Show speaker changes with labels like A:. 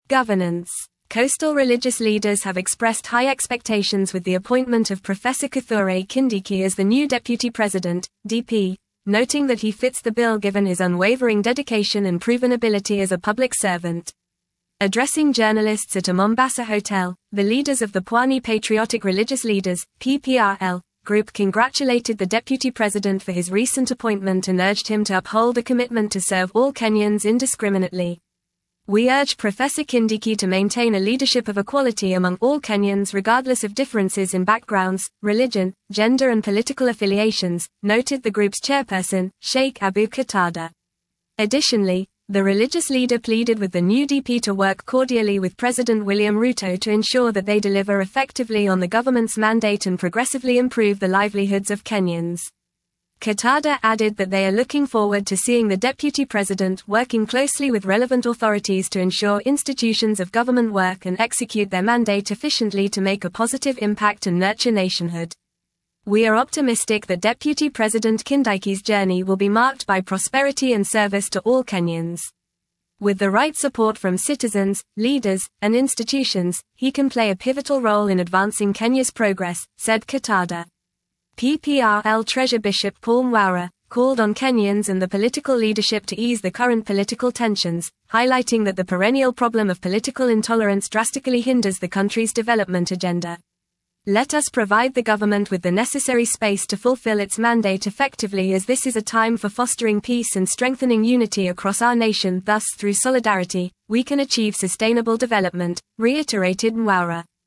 A: Governance. Coastal religious leaders have expressed high expectations with the appointment of Professor Kithure Kindiki as the new Deputy President, DP, noting that he fits the bill given his unwavering dedication and proven ability as a public servant. Addressing journalists at a Mombasa hotel, the leaders of the Pwani Patriotic Religious Leaders, PPRL, group congratulated the Deputy President for his recent appointment and urged him to uphold a commitment to serve all Kenyans indiscriminately. We urge Professor Kindiki to maintain a leadership of equality among all Kenyans regardless of differences in backgrounds, religion, gender and political affiliations, noted the group's chairperson, Sheikh Abu Qatada. Additionally, the religious leader pleaded with the new DP to work cordially with President William Ruto to ensure that they deliver effectively on the government's mandate and progressively improve the livelihoods of Kenyans. Qatada added that they are looking forward to seeing the Deputy President working closely with relevant authorities to ensure institutions of government work and execute their mandate efficiently to make a positive impact and nurture nationhood. We are optimistic that Deputy President Kindiki's journey will be marked by prosperity and service to all Kenyans. With the right support from citizens, leaders, and institutions, he can play a pivotal role in advancing Kenya's progress, said Qatada. PPRL Treasurer Bishop Paul Mwaura called on Kenyans and the political leadership to ease the current political tensions, highlighting that the perennial problem of political intolerance drastically hinders the country's development agenda. Let us provide the government with the necessary space to fulfill its mandate effectively, as this is a time for fostering peace and strengthening unity across our nation. Thus, through solidarity, we can achieve sustainable development, reiterated Mwaura.